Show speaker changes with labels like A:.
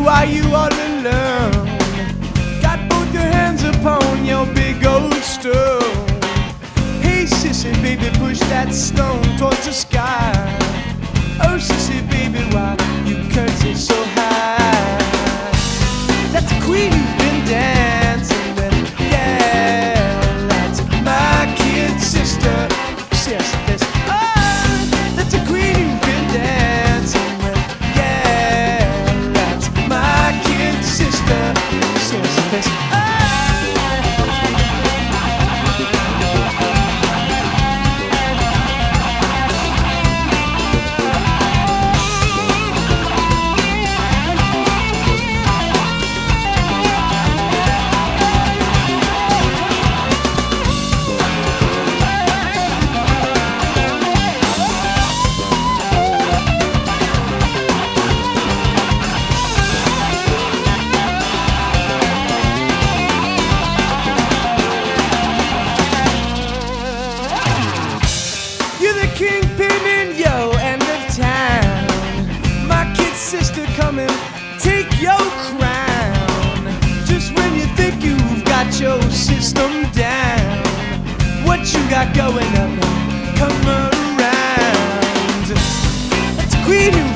A: are you all alone? Got both your hands upon your big old stone. Hey sissy baby, push that stone towards the sky. Oh sissy baby, why you curtsy so high? That's the queen you've been dancing with. Yeah, that's my kid sister. Yes, oh, that's the queen you've been dancing with. Yeah, that's my kid sister. Yes, oh. Kingpin in yo end of town. My kid sister, come and take your crown. Just when you think you've got your system down, what you got going up, come around. That's the queen who